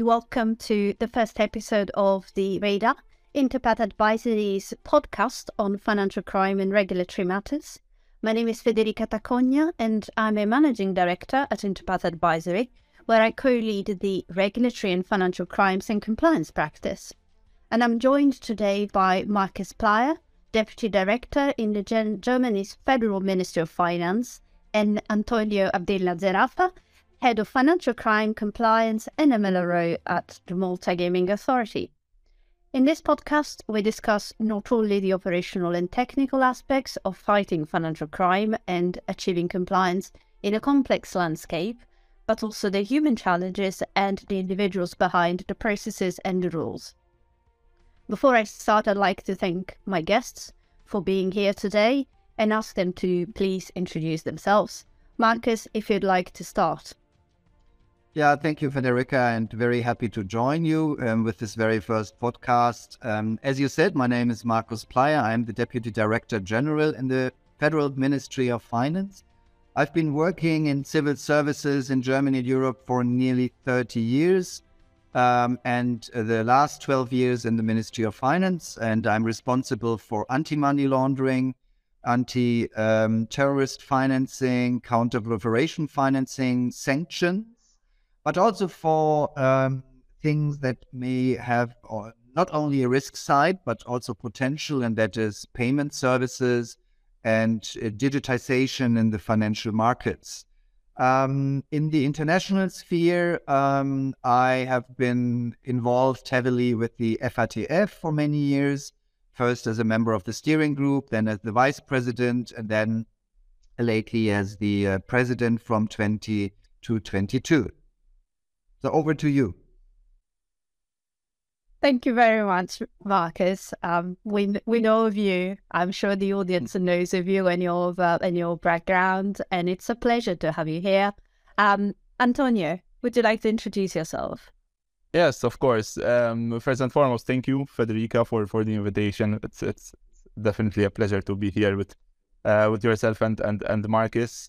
welcome to the first episode of the Radar, Interpath Advisory's podcast on financial crime and regulatory matters. My name is Federica Tacogna and I'm a Managing Director at Interpath Advisory, where I co-lead the regulatory and financial crimes and compliance practice. And I'm joined today by Markus Pleyer, Deputy Director in the Germany's Federal Ministry of Finance, and Antonio Abdella Zerafa, Head of Financial Crime Compliance and MLRO at the Malta Gaming Authority. In this podcast, we discuss not only the operational and technical aspects of fighting financial crime and achieving compliance in a complex landscape, but also the human challenges and the individuals behind the processes and the rules. Before I start, I'd like to thank my guests for being here today and ask them to please introduce themselves. Markus, if you'd like to start. Yeah, thank you, Federica, and very happy to join you with this very first podcast. As you said, my name is Markus Pleyer. I'm the Deputy Director General in the Federal Ministry of Finance. I've been working in civil services in Germany and Europe for nearly 30 years, and the last 12 years in the Ministry of Finance, and I'm responsible for anti-money laundering, anti-terrorist financing, counter-proliferation financing, sanctions, but also for things that may have not only a risk side, but also potential, and that is payment services and digitization in the financial markets. In the international sphere, I have been involved heavily with the FATF for many years, first as a member of the steering group, then as the vice president, and then lately as the president from 20 to 22. So over to you. Thank you very much, Markus. We know of you. I'm sure the audience knows of you and your background, and it's a pleasure to have you here. Antonio, would you like to introduce yourself? Yes, of course. First and foremost, thank you, Federica, for the invitation. It's definitely a pleasure to be here with yourself and Markus.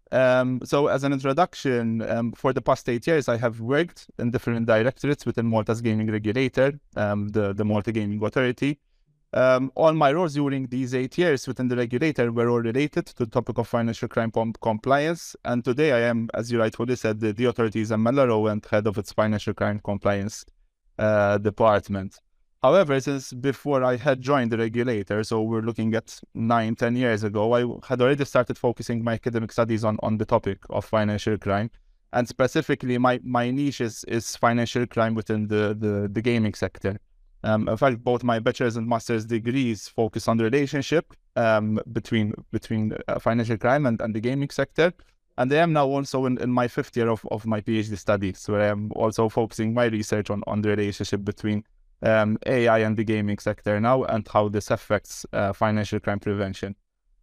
So as an introduction, for the past 8 years, I have worked in different directorates within Malta's gaming regulator, the Malta Gaming Authority. All my roles during these 8 years within the regulator were all related to the topic of financial crime compliance. And today I am, as you rightfully said, the authority's MLRO and head of its financial crime compliance department. However, since before I had joined the regulator, so we're looking at 9-10 years ago, I had already started focusing my academic studies on the topic of financial crime. And specifically, my niche is financial crime within the gaming sector. In fact, both my bachelor's and master's degrees focus on the relationship between financial crime and the gaming sector. And I am now also in my 5th year of my PhD studies, where I am also focusing my research on the relationship between AI and the gaming sector now, and how this affects financial crime prevention.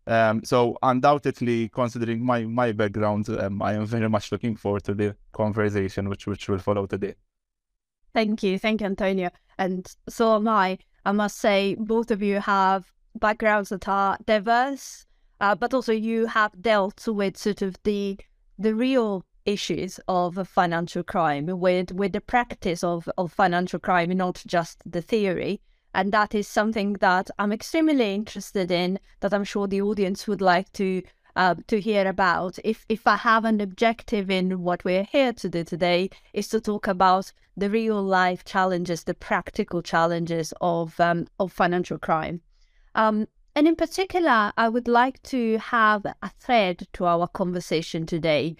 So undoubtedly, considering my background, I am very much looking forward to the conversation which will follow today. Thank you, Antonio. And so am I. I must say, both of you have backgrounds that are diverse, but also you have dealt with sort of the real issues of financial crime, with the practice of financial crime, not just the theory. And that is something that I'm extremely interested in, that I'm sure the audience would like to hear about. If I have an objective in what we're here to do today, is to talk about the real life challenges, the practical challenges of financial crime. And in particular, I would like to have a thread to our conversation today.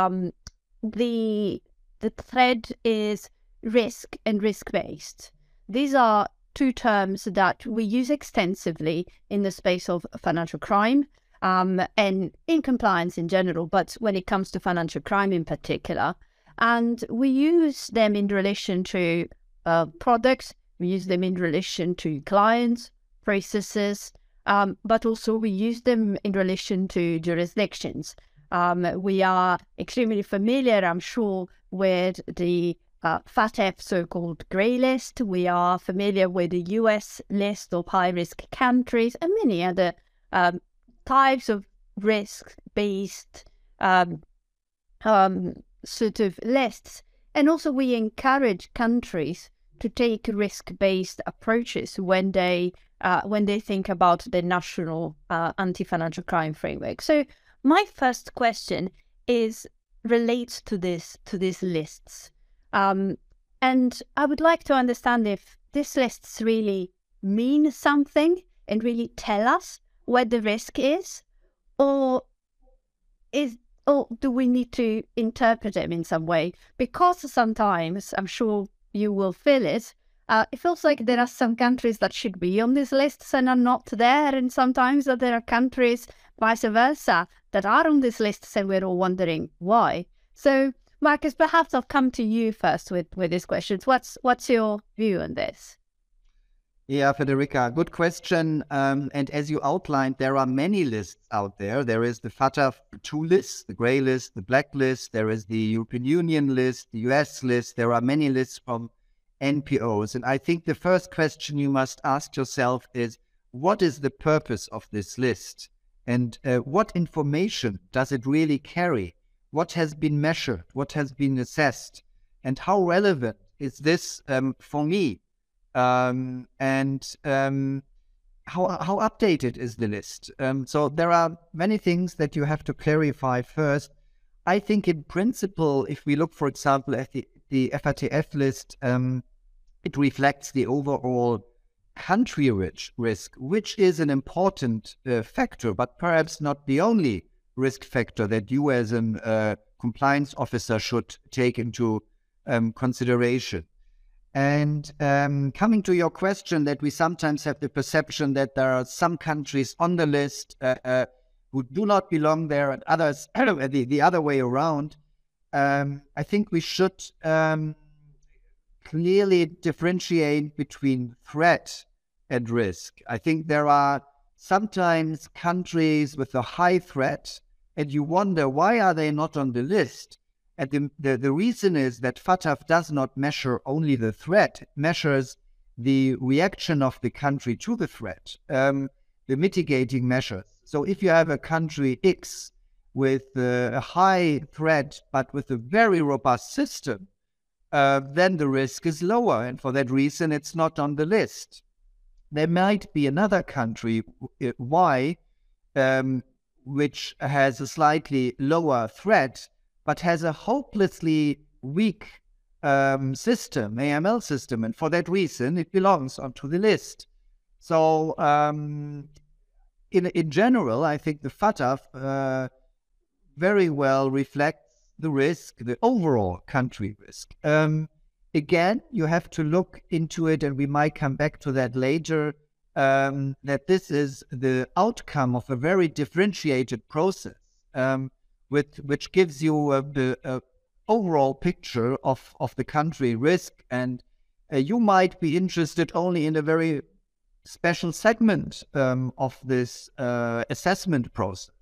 The thread is risk and risk-based. These are two terms that we use extensively in the space of financial crime and in compliance in general, but when it comes to financial crime in particular. And we use them in relation to products, we use them in relation to clients, processes, but also we use them in relation to jurisdictions. We are extremely familiar, I'm sure, with the FATF so-called grey list. We are familiar with the US list of high-risk countries and many other types of risk-based sort of lists. And also we encourage countries to take risk-based approaches when they think about the national anti-financial crime framework. So my first question relates to these lists. And I would like to understand if these lists really mean something and really tell us what the risk is, or do we need to interpret them in some way? Because sometimes, I'm sure you will feel it, it feels like there are some countries that should be on these lists and are not there, and sometimes that there are countries, vice versa, that are on these lists and we're all wondering why. So, Marcus, perhaps I'll come to you first with these questions. What's your view on this? Yeah, Federica, good question. And as you outlined, there are many lists out there. There is the FATF 2 list, the grey list, the black list. There is the European Union list, the US list. There are many lists from NPOs. And I think the first question you must ask yourself is, what is the purpose of this list? And what information does it really carry? What has been measured? What has been assessed? And how relevant is this for me? How updated is the list? So there are many things that you have to clarify first. I think in principle, if we look, for example, at the FATF list, it reflects the overall country risk, which is an important factor, but perhaps not the only risk factor that you as a compliance officer should take into consideration. And coming to your question, that we sometimes have the perception that there are some countries on the list who do not belong there and others the other way around, I think we should clearly differentiate between threat and risk. I think there are sometimes countries with a high threat, and you wonder, why are they not on the list? And the reason is that FATF does not measure only the threat, it measures the reaction of the country to the threat, the mitigating measures. So if you have a country X with a high threat, but with a very robust system, then the risk is lower. And for that reason, it's not on the list. There might be another country, Y, which has a slightly lower threat, but has a hopelessly weak system, AML system, and for that reason, it belongs onto the list. So, in general, I think the FATF very well reflects the risk, the overall country risk. Again, you have to look into it, and we might come back to that later, that this is the outcome of a very differentiated process, which gives you a overall picture of the country risk, and you might be interested only in a very special segment of this assessment process.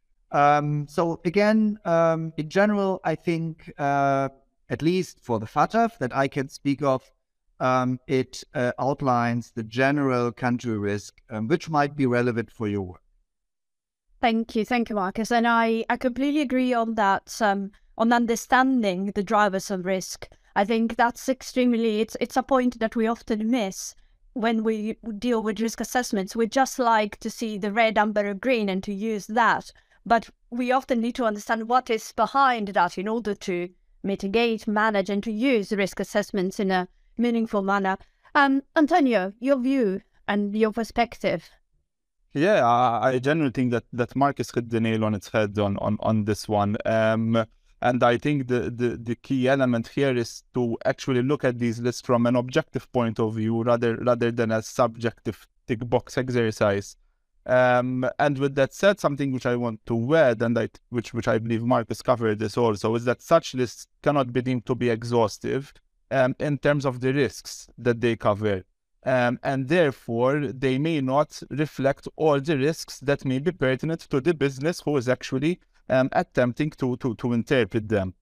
So again, in general, I think, at least for the FATF that I can speak of, it outlines the general country risk, which might be relevant for your work. Thank you, Marcus. And I completely agree on that, on understanding the drivers of risk. I think that's it's a point that we often miss when we deal with risk assessments. We just like to see the red, amber, or green and to use that. But we often need to understand what is behind that in order to mitigate, manage, and to use risk assessments in a meaningful manner. Antonio, your view and your perspective. Yeah, I genuinely think that Marcus hit the nail on its head on this one. And I think the key element here is to actually look at these lists from an objective point of view rather than a subjective tick box exercise. And with that said, something which I want to add, and which I believe Marcus covered this also, is that such lists cannot be deemed to be exhaustive in terms of the risks that they cover. And therefore, they may not reflect all the risks that may be pertinent to the business who is actually attempting to interpret them.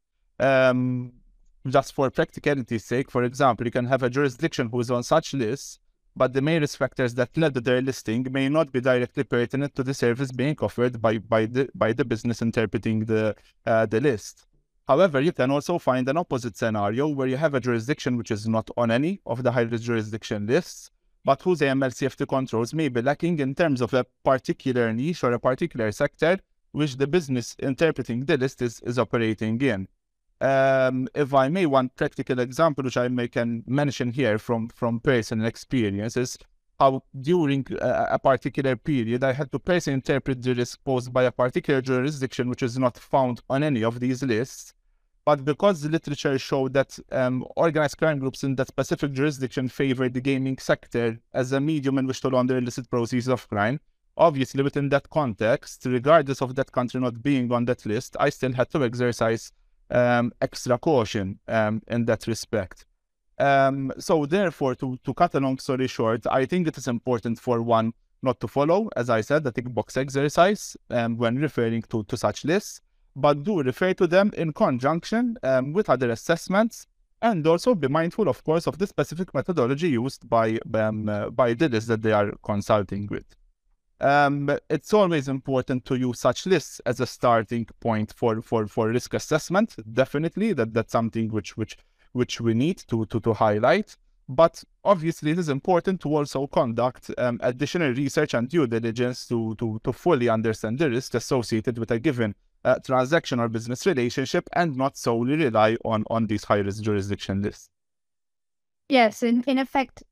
Just for practicality's sake, for example, you can have a jurisdiction who is on such lists, but the main risk factors that led to their listing may not be directly pertinent to the service being offered by the business interpreting the list. However, you can also find an opposite scenario where you have a jurisdiction which is not on any of the high-risk jurisdiction lists, but whose AML/CFT controls may be lacking in terms of a particular niche or a particular sector which the business interpreting the list is operating in. If I may, one practical example which can mention here from personal experience is how during a particular period I had to personally interpret the risk posed by a particular jurisdiction which is not found on any of these lists. But because the literature showed that organized crime groups in that specific jurisdiction favored the gaming sector as a medium in which to launder illicit proceeds of crime, obviously within that context, regardless of that country not being on that list, I still had to exercise extra caution in that respect. So therefore, to cut a long story short, I think it is important for one not to follow, as I said, the tick box exercise when referring to such lists, but do refer to them in conjunction with other assessments, and also be mindful, of course, of the specific methodology used by the list that they are consulting with. It's always important to use such lists as a starting point for risk assessment. Definitely, that's something which we need to highlight. But obviously, it is important to also conduct additional research and due diligence to fully understand the risk associated with a given transaction or business relationship, and not solely rely on these high-risk jurisdiction lists. Yes, in effect,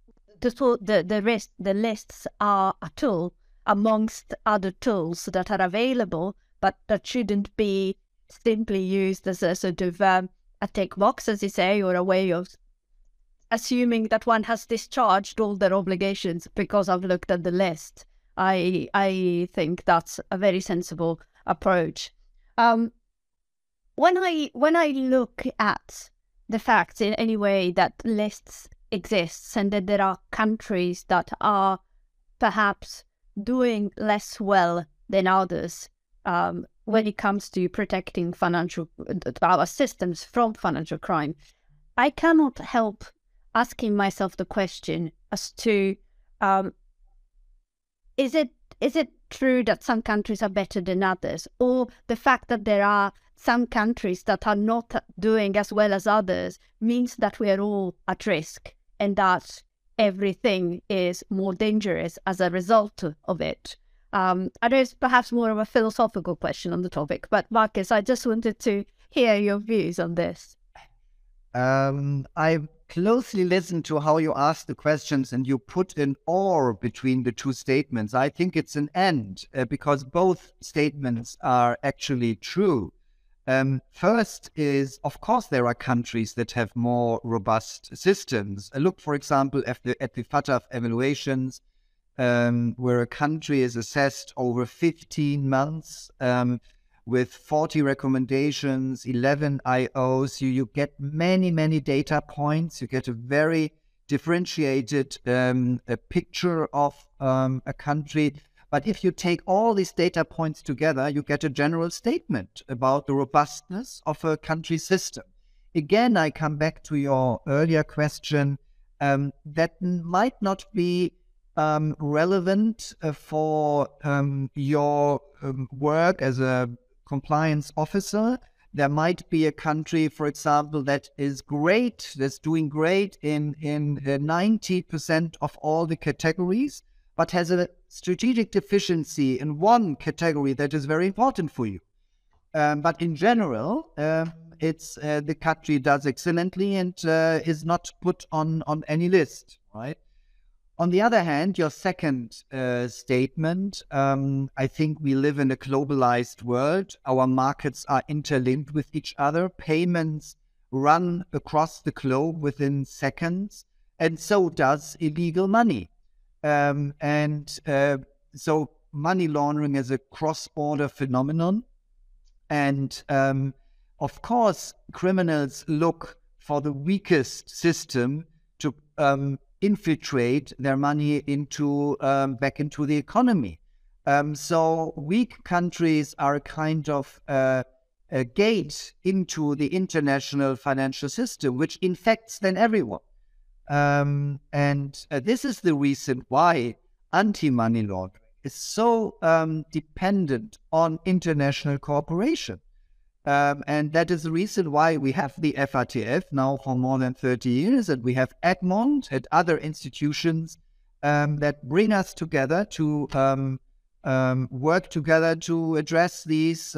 the lists are a tool amongst other tools that are available, but that shouldn't be simply used as a sort of a tick box, as you say, or a way of assuming that one has discharged all their obligations because I've looked at the list. I think that's a very sensible approach. When I look at the facts in any way that lists exist and that there are countries that are perhaps doing less well than others when it comes to protecting our systems from financial crime, I cannot help asking myself the question as to is it true that some countries are better than others, or the fact that there are some countries that are not doing as well as others means that we are all at risk and that everything is more dangerous as a result of it? I know it's perhaps more of a philosophical question on the topic, but Marcus, I just wanted to hear your views on this. I closely listened to how you asked the questions, and you put an or between the two statements. I think it's an and, because both statements are actually true. First is, of course, there are countries that have more robust systems. Look, for example, at the FATF evaluations, where a country is assessed over 15 months with 40 recommendations, 11 IOs. You get many data points. You get a very differentiated picture of a country. But if you take all these data points together, you get a general statement about the robustness of a country system. Again, I come back to your earlier question that might not be relevant for your work as a compliance officer. There might be a country, for example, that is great, that's doing great in 90% of all the categories, but has a strategic deficiency in one category that is very important for you. But in general, it's the country does excellently and is not put on any list, right? On the other hand, your second statement, I think we live in a globalized world. Our markets are interlinked with each other. Payments run across the globe within seconds, and so does illegal money. So money laundering is a cross-border phenomenon. And of course, criminals look for the weakest system to infiltrate their money into back into the economy. So weak countries are a kind of a gate into the international financial system, which infects then everyone. This is the reason why anti-money laundering is so dependent on international cooperation. And that is the reason why we have the FATF now for more than 30 years, and we have Egmont and other institutions that bring us together to work together to address these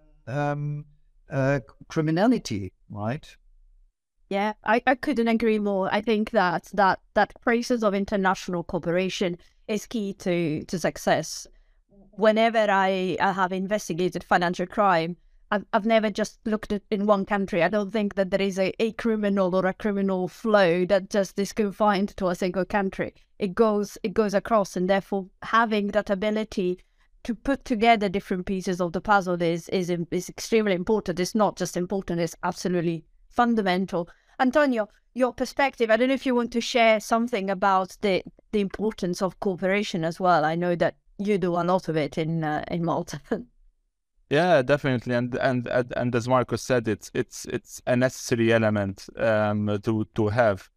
criminality, right? Yeah, I couldn't agree more. I think that process of international cooperation is key to success. Whenever I have investigated financial crime, I've never just looked at in one country. I don't think that there is a criminal or a criminal flow that just is confined to a single country. It goes across, and therefore having that ability to put together different pieces of the puzzle is extremely important. It's not just important; it's absolutely fundamental. Antonio, your perspective. I don't know if you want to share something about the importance of cooperation as well. I know that you do a lot of it in Malta. Yeah, definitely, and as Marcus said, it's a necessary element to have.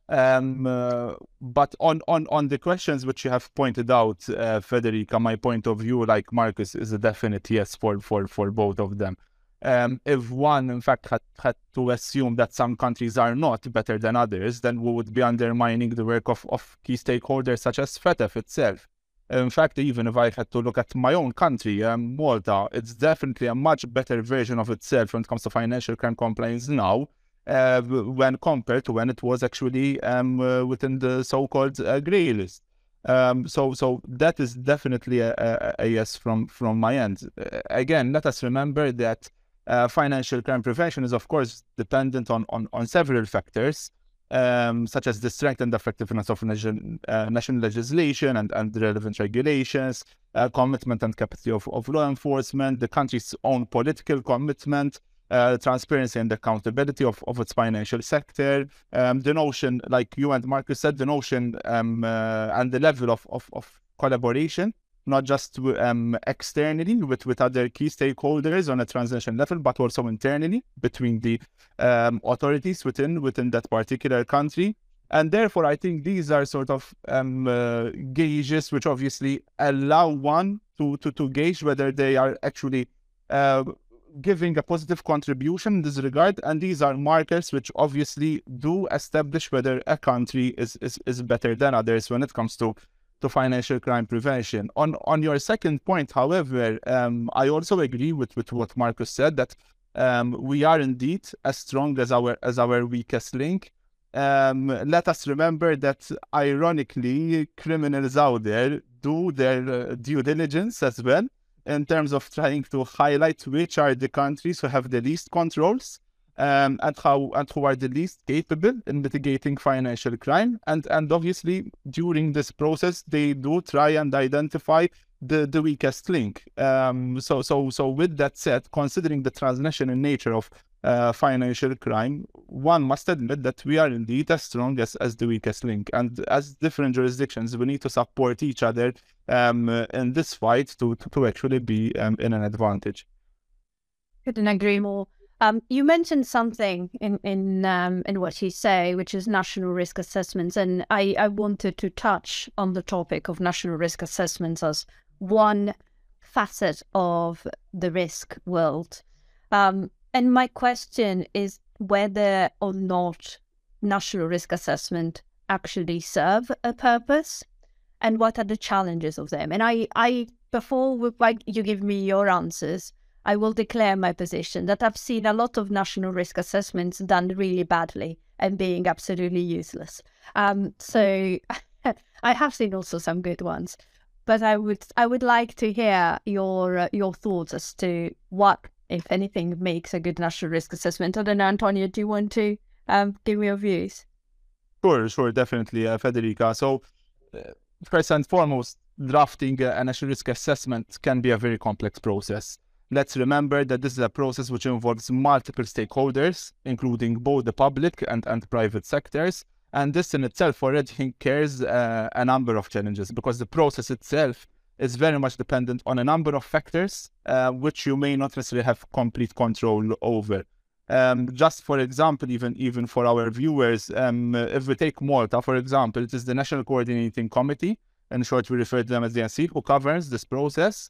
But on the questions which you have pointed out, Federica, my point of view, like Marcus, is a definite yes for both of them. If one, in fact, had to assume that some countries are not better than others, then we would be undermining the work of key stakeholders such as FATF itself. In fact, even if I had to look at my own country, Malta, it's definitely a much better version of itself when it comes to financial crime compliance now, when compared to when it was actually within the so-called grey list. So that is definitely a yes from my end. Again, let us remember that financial crime prevention is, of course, dependent on several factors, such as the strength and effectiveness of national legislation and the relevant regulations, commitment and capacity of law enforcement, the country's own political commitment, transparency and accountability of its financial sector, the notion, like you and Marcus said, the notion and the level of collaboration, not just externally with other key stakeholders on a transnational level, but also internally between the authorities within that particular country. And therefore, I think these are sort of gauges which obviously allow one to gauge whether they are actually giving a positive contribution in this regard. And these are markers which obviously do establish whether a country is better than others when it comes to financial crime prevention. On your second point, however, I also agree with what Marcus said, that we are indeed as strong as our weakest link. Let us remember that, ironically, criminals out there do their due diligence as well, in terms of trying to highlight which are the countries who have the least controls, and who are the least capable in mitigating financial crime. And obviously, during this process, they do try and identify the weakest link. So with that said, considering the transnational nature of financial crime, one must admit that we are indeed as strong as the weakest link. And as different jurisdictions, we need to support each other in this fight to actually be in an advantage. Couldn't agree more. You mentioned something in what you say, which is national risk assessments, and I wanted to touch on the topic of national risk assessments as one facet of the risk world. And my question is whether or not national risk assessment actually serve a purpose, and what are the challenges of them. And I before you give me your answers, I will declare my position that I've seen a lot of national risk assessments done really badly and being absolutely useless. So I have seen also some good ones, but I would like to hear your thoughts as to what, if anything, makes a good national risk assessment. I don't know, Antonio, do you want to give me your views? Sure, definitely, Federica. So first and foremost, drafting a national risk assessment can be a very complex process. Let's remember that this is a process which involves multiple stakeholders, including both the public and private sectors. And this in itself already incurs a number of challenges, because the process itself is very much dependent on a number of factors, which you may not necessarily have complete control over. Just for example, even for our viewers, if we take Malta, for example, it is the National Coordinating Committee, in short we refer to them as the NC, who governs this process.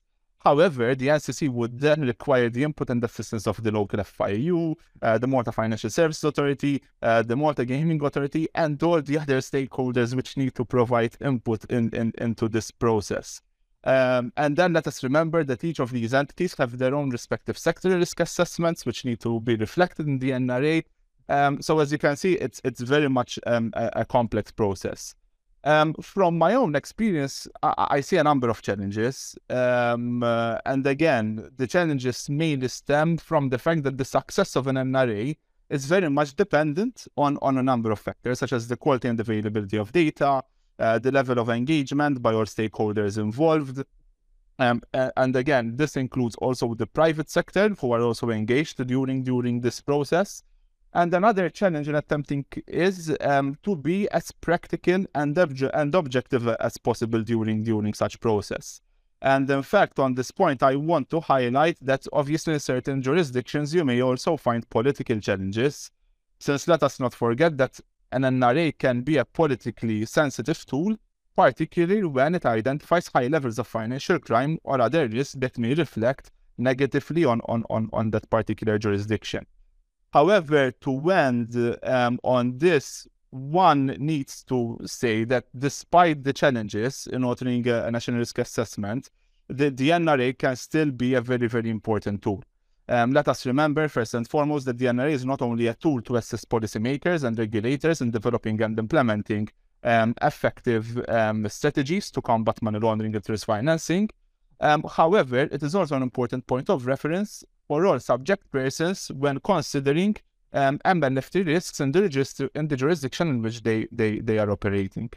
However, the NCC would then require the input and assistance of the local FIU, the Malta Financial Services Authority, the Malta Gaming Authority, and all the other stakeholders which need to provide input into this process. And then let us remember that each of these entities have their own respective sectoral risk assessments, which need to be reflected in the NRA. So as you can see, it's very much a complex process. From my own experience, I see a number of challenges. And again, the challenges mainly stem from the fact that the success of an NRA is very much dependent on a number of factors, such as the quality and availability of data, the level of engagement by all stakeholders involved. And again, this includes also the private sector, who are also engaged during this process. And another challenge in attempting is to be as practical and objective as possible during such process. And in fact, on this point, I want to highlight that obviously in certain jurisdictions, you may also find political challenges, since let us not forget that an NRA can be a politically sensitive tool, particularly when it identifies high levels of financial crime or other risks that may reflect negatively on that particular jurisdiction. However, to end on this, one needs to say that despite the challenges in authoring a national risk assessment, the NRA can still be a very, very important tool. Let us remember, first and foremost, that the NRA is not only a tool to assist policymakers and regulators in developing and implementing effective strategies to combat money laundering and terrorist financing. However, it is also an important point of reference for all subject persons when considering MLFT risks in the jurisdiction in which they are operating.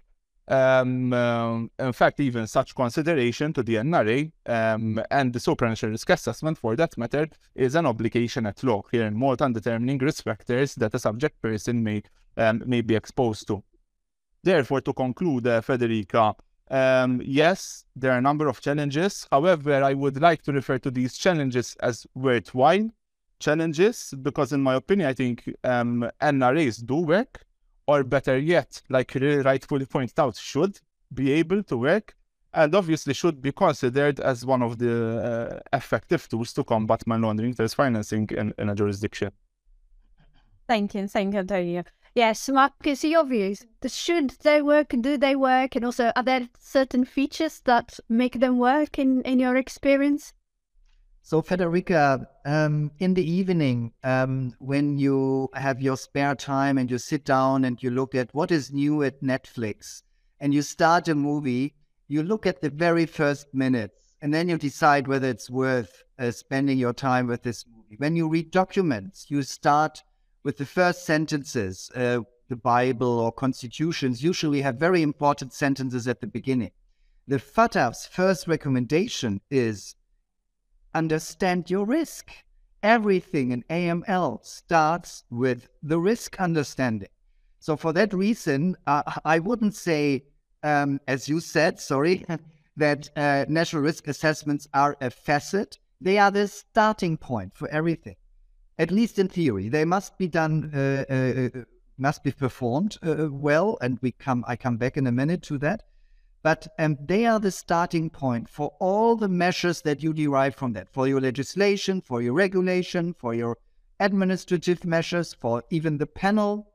In fact, even such consideration to the NRA and the supranational risk assessment, for that matter, is an obligation at law here in Malta on determining risk factors that a subject person may be exposed to. Therefore, to conclude, Federica, yes, there are a number of challenges. However, I would like to refer to these challenges as worthwhile challenges because, in my opinion, I think NRAs do work, or better yet, like you rightfully pointed out, should be able to work, and obviously should be considered as one of the effective tools to combat money laundering, terrorist financing in a jurisdiction. Thank you, Antonio. Yes, Marcus, your views. Should they work? Do they work? And also, are there certain features that make them work in your experience? So, Federica, in the evening, when you have your spare time and you sit down and you look at what is new at Netflix and you start a movie, you look at the very first minutes and then you decide whether it's worth spending your time with this movie. When you read documents, you start with the first sentences. The Bible or constitutions usually have very important sentences at the beginning. The FATF's first recommendation is understand your risk. Everything in AML starts with the risk understanding. So for that reason, I wouldn't say, as you said, that national risk assessments are a facet. They are the starting point for everything. At least in theory, they must be done, must be performed well, and I come back in a minute to that. But they are the starting point for all the measures that you derive from that, for your legislation, for your regulation, for your administrative measures, for even the panel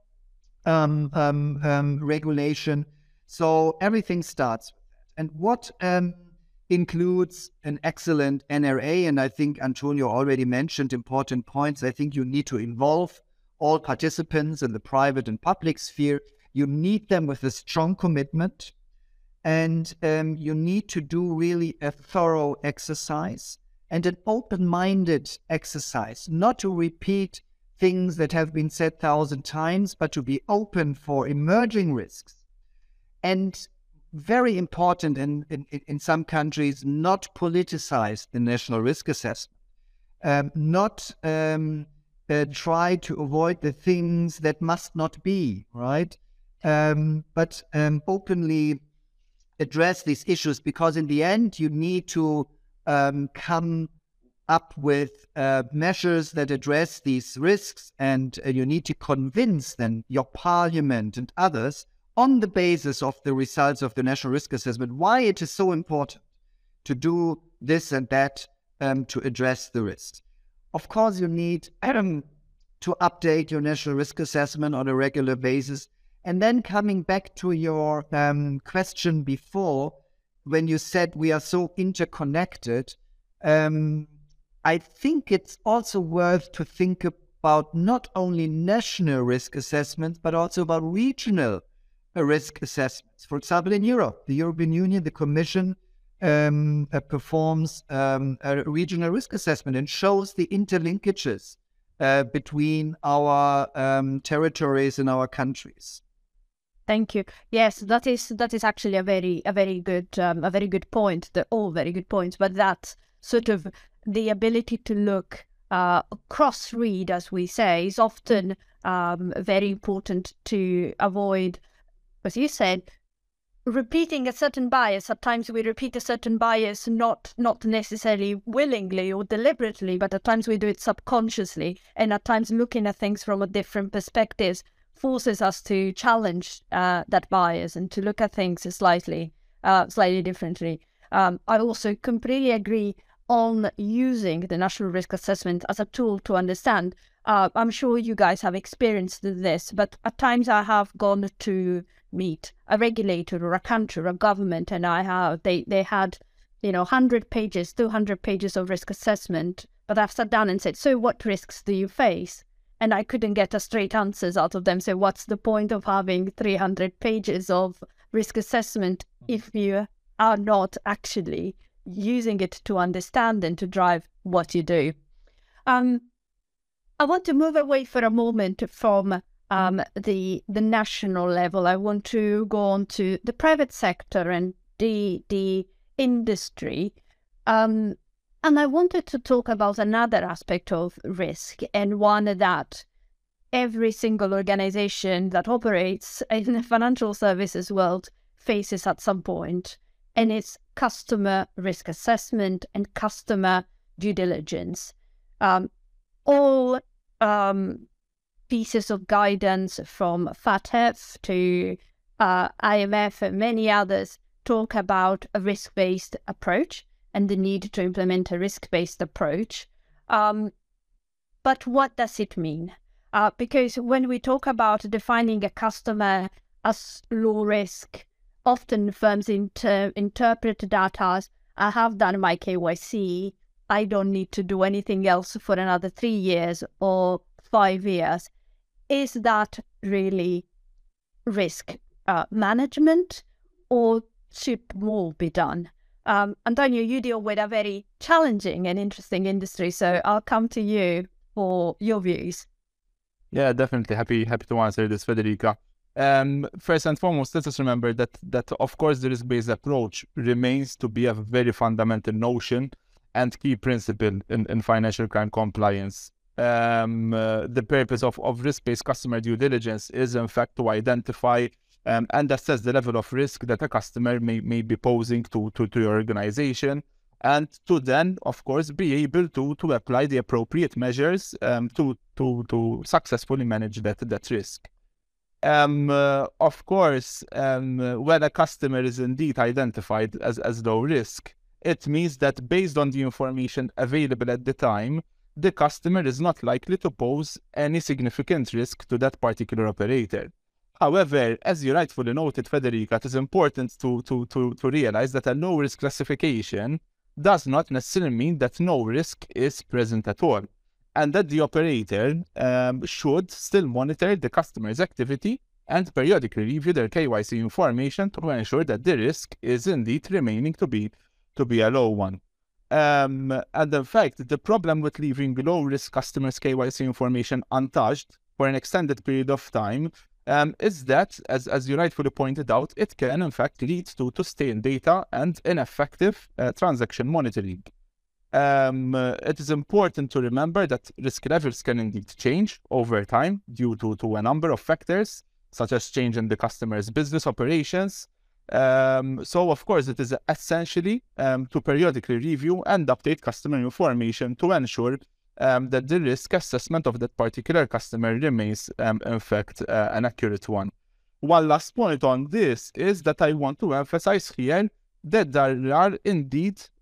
regulation. So everything starts with that. And what includes an excellent NRA, and I think Antonio already mentioned important points. I think you need to involve all participants in the private and public sphere. You need them with a strong commitment, and you need to do really a thorough exercise and an open-minded exercise, not to repeat things that have been said 1,000 times, but to be open for emerging risks. And very important in some countries, not politicize the national risk assessment, not try to avoid the things that must not be, right? But openly address these issues, because in the end, you need to come up with measures that address these risks, and you need to convince then your parliament and others on the basis of the results of the national risk assessment why it is so important to do this and that to address the risk. Of course, you need to update your national risk assessment on a regular basis. And then coming back to your question before, when you said we are so interconnected, I think it's also worth to think about not only national risk assessments, but also about regional risk assessments. For example, in Europe, the European Union, the Commission performs a regional risk assessment and shows the interlinkages between our territories and our countries. Thank you. Yes, that is actually a very good point. They're all very good points, but that sort of the ability to look cross-read, as we say, is often very important to avoid, as you said, repeating a certain bias. At times we repeat a certain bias not necessarily willingly or deliberately, but at times we do it subconsciously, and at times looking at things from a different perspective forces us to challenge that bias and to look at things slightly differently. I also completely agree on using the national risk assessment as a tool to understand. I'm sure you guys have experienced this, but at times I have gone to meet a regulator or a country or a government, and they had 100 pages, 200 pages of risk assessment, but I've sat down and said, so what risks do you face? And I couldn't get a straight answers out of them. So what's the point of having 300 pages of risk assessment if you are not actually using it to understand and to drive what you do? I want to move away for a moment from the national level. I want to go on to the private sector and the industry. And I wanted to talk about another aspect of risk, and one that every single organization that operates in the financial services world faces at some point, and it's customer risk assessment and customer due diligence. All pieces of guidance from FATF to IMF and many others talk about a risk-based approach and the need to implement a risk-based approach. But what does it mean? Because when we talk about defining a customer as low risk, often firms interpret that as, I have done my KYC, I don't need to do anything else for another 3 years or 5 years. Is that really risk management, or should more be done? Antonio, you deal with a very challenging and interesting industry, so I'll come to you for your views. Yeah, definitely happy to answer this, Federica. First and foremost, let us remember that of course the risk-based approach remains to be a very fundamental notion and key principle in financial crime compliance. The purpose of risk-based customer due diligence is in fact to identify and assess the level of risk that a customer may be posing to your organization, and to then, of course, be able to apply the appropriate measures to successfully manage that risk. Of course, when a customer is indeed identified as low risk, it means that based on the information available at the time, the customer is not likely to pose any significant risk to that particular operator. However, as you rightfully noted, Federica, it is important to realize that a low-risk classification does not necessarily mean that no risk is present at all, and that the operator should still monitor the customer's activity and periodically review their KYC information to ensure that the risk is indeed remaining to be a low one. And in fact, the problem with leaving low-risk customers' KYC information untouched for an extended period of time is that, as you rightfully pointed out, it can in fact lead to stale data and ineffective transaction monitoring. It is important to remember that risk levels can indeed change over time due to a number of factors, such as change in the customer's business operations. So, of course, it is essentially to periodically review and update customer information to ensure that the risk assessment of that particular customer remains, in fact, an accurate one. One last point on this is that I want to emphasize here that there are indeed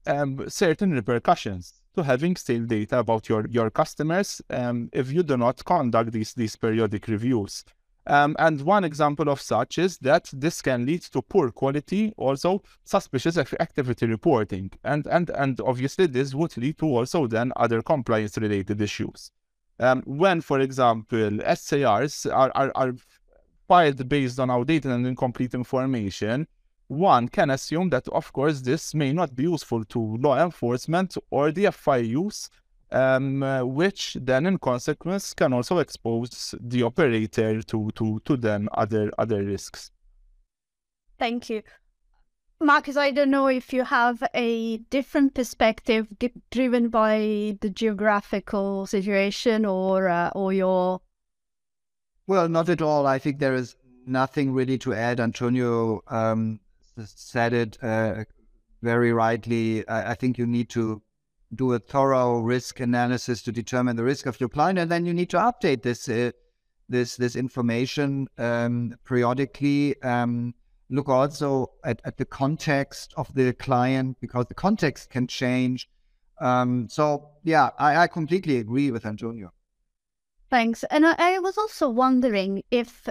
certain repercussions to having stale data about your customers if you do not conduct these periodic reviews. And one example of such is that this can lead to poor quality, also suspicious activity reporting. And obviously this would lead to also then other compliance related issues. When, for example, SARs are filed based on outdated and incomplete information, one can assume that, of course, this may not be useful to law enforcement or the FIUs, which then in consequence can also expose the operator to then other risks. Thank you. Marcus, I don't know if you have a different perspective driven by the geographical situation or your... Well, not at all. I think there is nothing really to add. Antonio said it very rightly. I think you need to do a thorough risk analysis to determine the risk of your client, and then you need to update this information periodically. Look also at the context of the client, because the context can change. So yeah, I completely agree with Antonio. Thanks. And I was also wondering if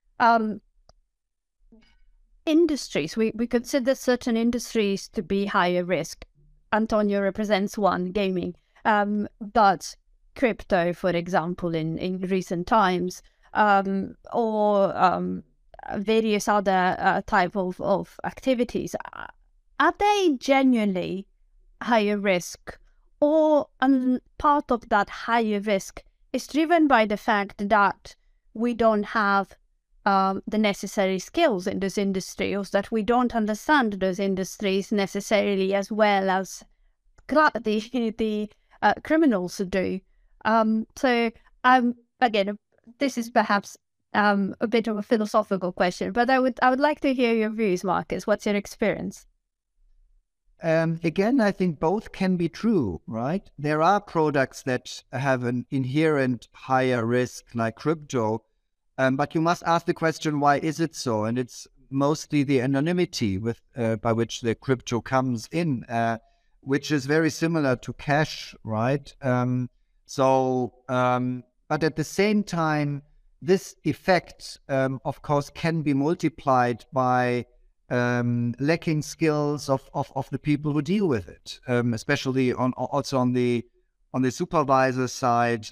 industries, we consider certain industries to be higher risk. Antonio represents one, gaming, but crypto, for example, in recent times, or various other type of activities, are they genuinely higher risk, or part of that higher risk is driven by the fact that we don't have the necessary skills in this industry, or that we don't understand those industries necessarily as well as the criminals do. So again, this is perhaps a bit of a philosophical question, but I would like to hear your views, Marcus. What's your experience? Again, I think both can be true, right? There are products that have an inherent higher risk, like crypto, but you must ask the question, why is it so? And it's mostly the anonymity by which the crypto comes in, which is very similar to cash, right? But at the same time, this effect, of course, can be multiplied by lacking skills of the people who deal with it, especially also on the supervisor side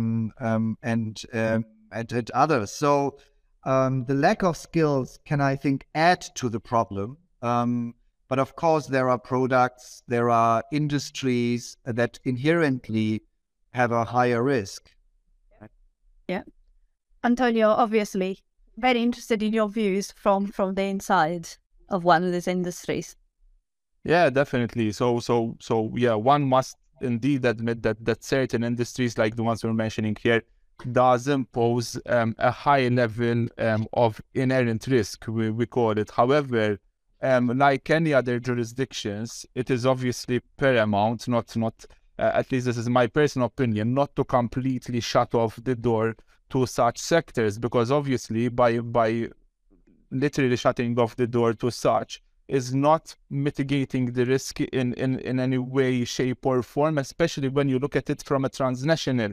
and others. So the lack of skills can, I think, add to the problem. But of course, there are products, there are industries that inherently have a higher risk. Yeah. Antonio, obviously, very interested in your views from the inside of one of these industries. Yeah, definitely. So yeah, one must indeed admit that certain industries, like the ones we're mentioning here, does impose a high level of inherent risk, we call it. However, like any other jurisdictions, it is obviously paramount, not at least this is my personal opinion, not to completely shut off the door to such sectors, because obviously by literally shutting off the door to such is not mitigating the risk in any way, shape or form, especially when you look at it from a transnational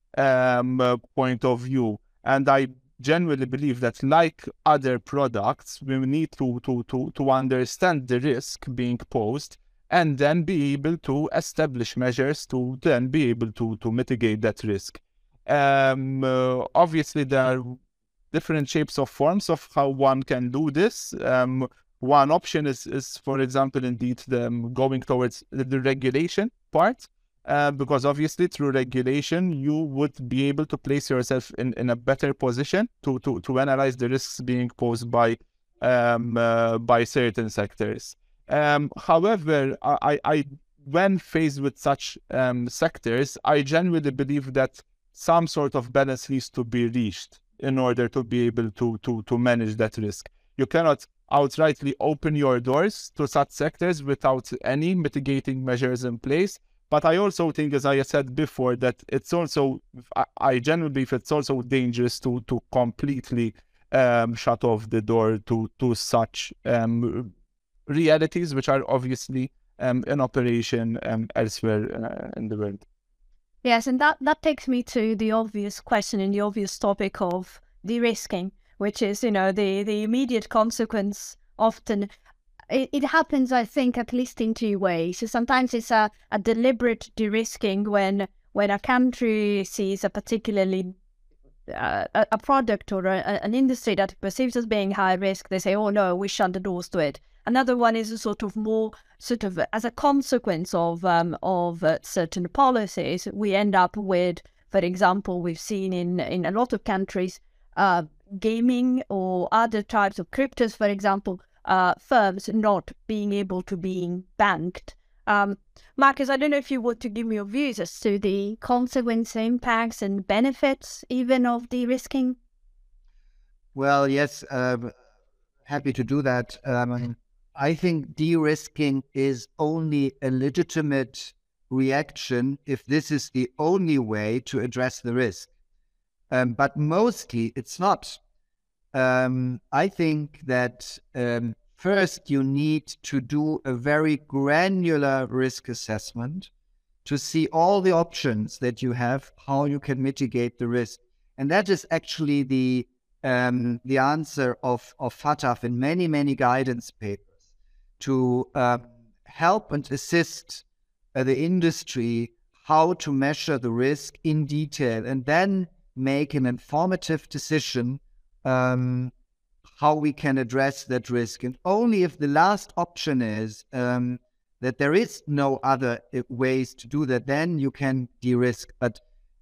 point of view. And I genuinely believe that, like other products, we need to understand the risk being posed and then be able to establish measures to then be able to mitigate that risk. Obviously, there are different shapes of forms of how one can do this. One option is, for example, indeed, going towards the regulation part, because obviously through regulation, you would be able to place yourself in a better position to analyze the risks being posed by certain sectors. However, I when faced with such sectors, I genuinely believe that some sort of balance needs to be reached in order to be able to manage that risk. You cannot outrightly open your doors to such sectors without any mitigating measures in place. But I also think, as I said before, that it's also, I genuinely believe it's also dangerous to completely shut off the door to such realities, which are obviously in operation elsewhere in the world. Yes, and that takes me to the obvious question and the obvious topic of de-risking, which is, the immediate consequence often. It happens, I think, at least in two ways. So sometimes it's a deliberate de-risking when a country sees a particularly a product or an industry that it perceives as being high risk. They say, oh no, we shut the doors to it. Another one is a sort of as a consequence of certain policies, we end up with, for example, we've seen in a lot of countries, gaming or other types of cryptos, for example, firms not being able to be banked. Marcus, I don't know if you want to give me your views as to the consequence, impacts and benefits even of de-risking. Well, yes, happy to do that. I think de-risking is only a legitimate reaction if this is the only way to address the risk. But mostly it's not. I think that first you need to do a very granular risk assessment to see all the options that you have, how you can mitigate the risk. And that is actually the answer of FATF in many, many guidance papers to help and assist the industry how to measure the risk in detail and then make an informative decision how we can address that risk. And only if the last option is that there is no other ways to do that, then you can de-risk. But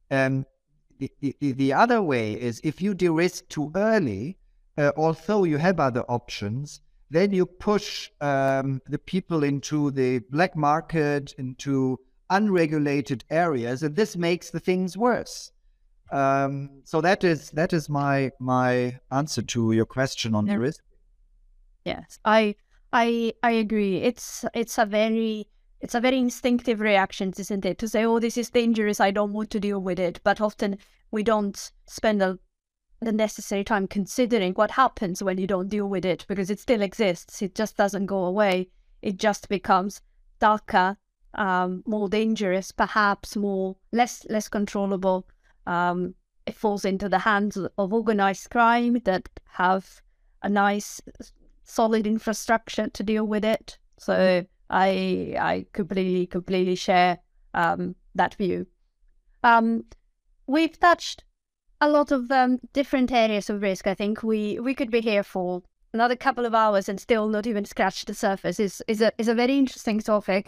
the other way is if you de-risk too early, although you have other options, then you push the people into the black market, into unregulated areas, and this makes the things worse. So that is my answer to your question on the risk. Yes, I agree. It's a very instinctive reaction, isn't it? To say, oh, this is dangerous, I don't want to deal with it. But often we don't spend the necessary time considering what happens when you don't deal with it, because it still exists. It just doesn't go away. It just becomes darker, more dangerous, perhaps less controllable. It falls into the hands of organized crime that have a nice, solid infrastructure to deal with it. So I completely share that view. We've touched a lot of different areas of risk. I think we could be here for another couple of hours and still not even scratch the surface. Is a very interesting topic.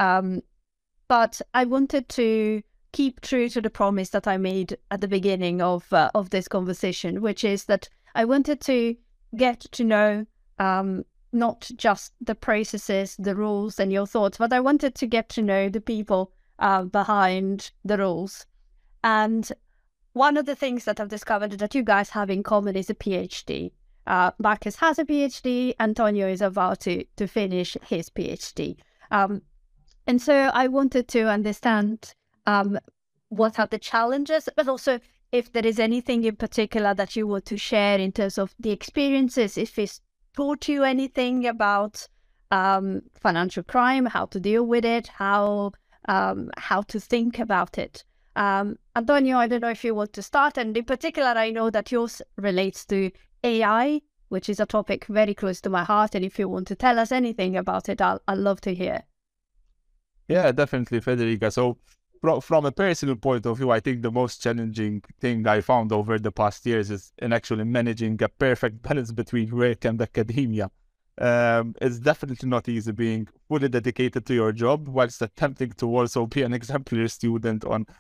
But I wanted to keep true to the promise that I made at the beginning of this conversation, which is that I wanted to get to know not just the processes, the rules and your thoughts, but I wanted to get to know the people behind the rules. And one of the things that I've discovered that you guys have in common is a PhD. Marcus has a PhD, Antonio is about to finish his PhD. And so I wanted to understand what are the challenges, but also if there is anything in particular that you want to share in terms of the experiences, if it's taught you anything about financial crime, how to deal with it, how to think about it. Antonio, I don't know if you want to start, and in particular, I know that yours relates to AI, which is a topic very close to my heart, and if you want to tell us anything about it, I'd love to hear. Yeah, definitely, Federica. So from a personal point of view, I think the most challenging thing I found over the past years is in actually managing a perfect balance between work and academia. It's definitely not easy being fully dedicated to your job whilst attempting to also be an exemplary student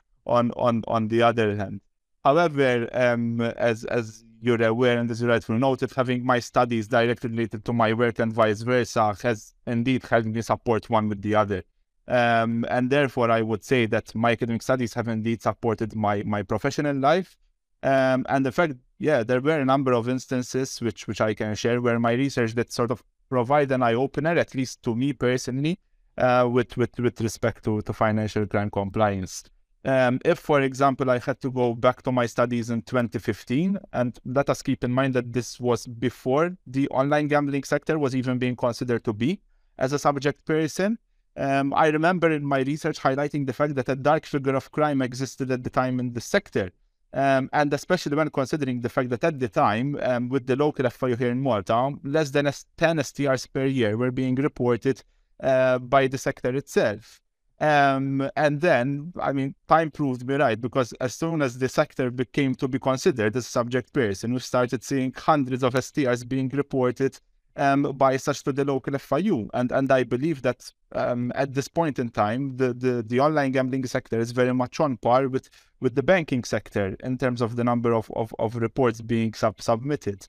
on the other hand. However, as you're aware and as you rightfully noted, having my studies directly related to my work and vice versa has indeed helped me support one with the other. And therefore, I would say that my academic studies have indeed supported my professional life. And in fact, yeah, there were a number of instances which I can share where my research that sort of provide an eye-opener, at least to me personally, with respect to financial crime compliance. If, for example, I had to go back to my studies in 2015, and let us keep in mind that this was before the online gambling sector was even being considered to be as a subject person. I remember in my research highlighting the fact that a dark figure of crime existed at the time in the sector. And especially when considering the fact that at the time, with the local FIU here in Malta, less than 10 STRs per year were being reported by the sector itself. And then, I mean, time proved me right, because as soon as the sector became to be considered as a subject person, we started seeing hundreds of STRs being reported by such to the local FIU. And I believe that at this point in time, the online gambling sector is very much on par with the banking sector in terms of the number of reports being submitted.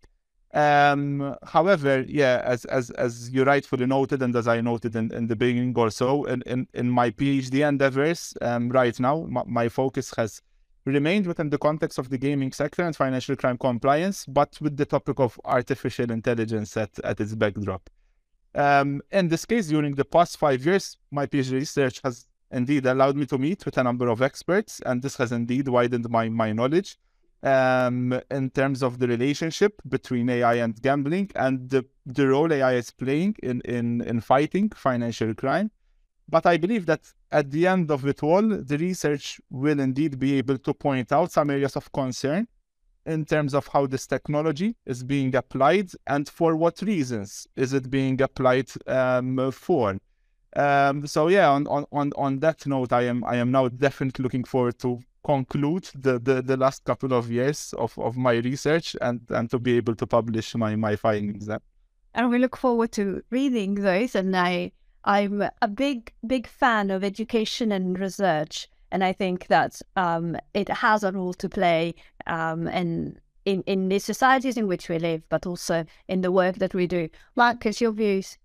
However, yeah, as you rightfully noted, and as I noted in the beginning also, in my PhD endeavors, right now, my focus has remained within the context of the gaming sector and financial crime compliance, but with the topic of artificial intelligence at its backdrop. In this case, during the past 5 years, my PhD research has indeed allowed me to meet with a number of experts, and this has indeed widened my knowledge in terms of the relationship between AI and gambling, and the role AI is playing in fighting financial crime. But I believe that at the end of it all, the research will indeed be able to point out some areas of concern in terms of how this technology is being applied and for what reasons is it being applied for. So yeah, on that note, I am now definitely looking forward to conclude the last couple of years of my research and to be able to publish my findings. And we look forward to reading those. And I'm a big fan of education and research, and I think that it has a role to play in the societies in which we live, but also in the work that we do. Marcus, your views?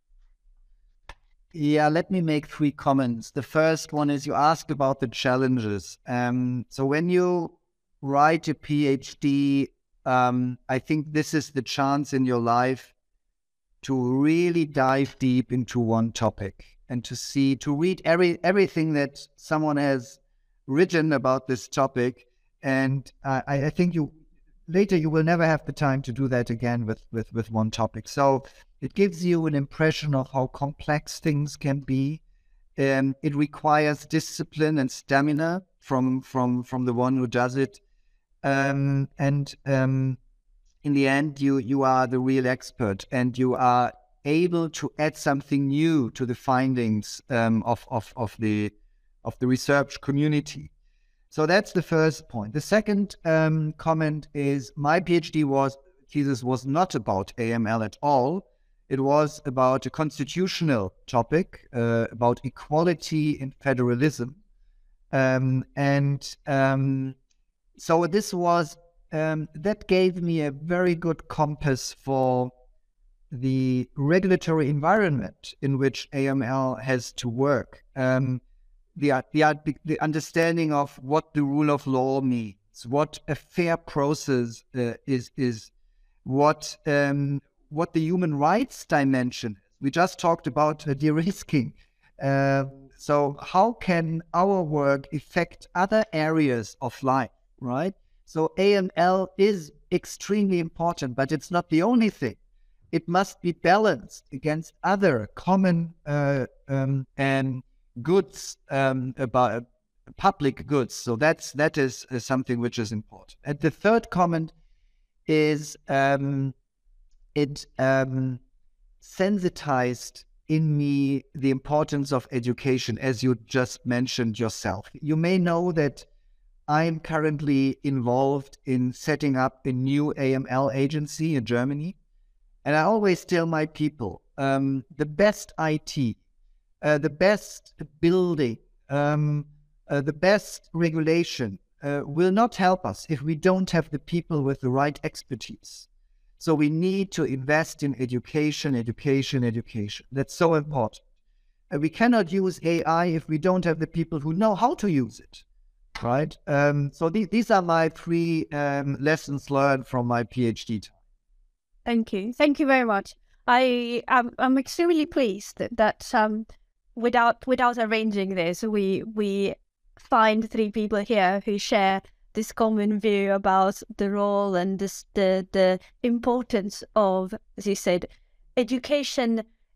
Yeah, let me make 3 comments. The first one is you asked about the challenges. So when you write a PhD, I think this is the chance in your life to really dive deep into one topic and to read everything that someone has written about this topic. And I think later you will never have the time to do that again with one topic. So it gives you an impression of how complex things can be. It requires discipline and stamina from the one who does it. And in the end, you are the real expert, and you are able to add something new to the findings of the research community. So that's the first point. The second comment is my PhD thesis was not about AML at all. It was about a constitutional topic, about equality in federalism. So this was that gave me a very good compass for the regulatory environment in which AML has to work. The understanding of what the rule of law means, what a fair process is, what the human rights dimension is. We just talked about de-risking. So how can our work affect other areas of life, right? So AML is extremely important, but it's not the only thing. It must be balanced against other common and goods, about public goods. So that is something which is important. And the third comment is it sensitized in me the importance of education, as you just mentioned yourself. You may know that I am currently involved in setting up a new AML agency in Germany. And I always tell my people, the best IT, the best building, the best regulation will not help us if we don't have the people with the right expertise. So we need to invest in education. That's so important. And we cannot use AI if we don't have the people who know how to use it, right? So these are my 3 lessons learned from my PhD time. Thank you very much. I'm extremely pleased that without arranging this, we find 3 people here who share this common view about the role and the importance of, as you said, education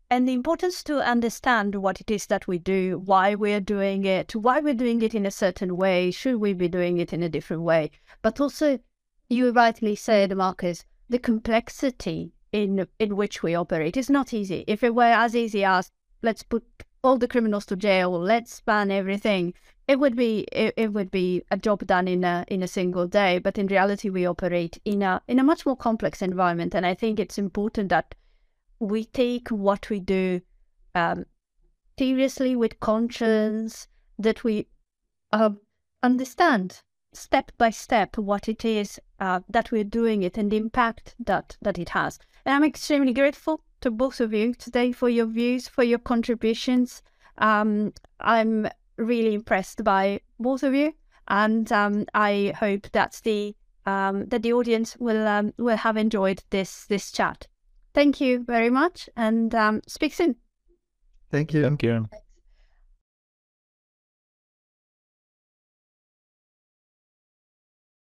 and the importance to understand what it is that we do, why we're doing it in a certain way, should we be doing it in a different way. But also, you rightly said, Marcus, the complexity in which we operate is not easy. If it were as easy as let's put all the criminals to jail, let's ban everything, it would be a job done in a single day. But in reality, we operate in a much more complex environment, and I think it's important that we take what we do seriously, with conscience, that we understand step by step what it is that we're doing it and the impact that it has. And I'm extremely grateful to both of you today for your views, for your contributions. I'm really impressed by both of you, and I hope that the audience will have enjoyed this chat. Thank you very much, and speak soon. Thank you. Thank you.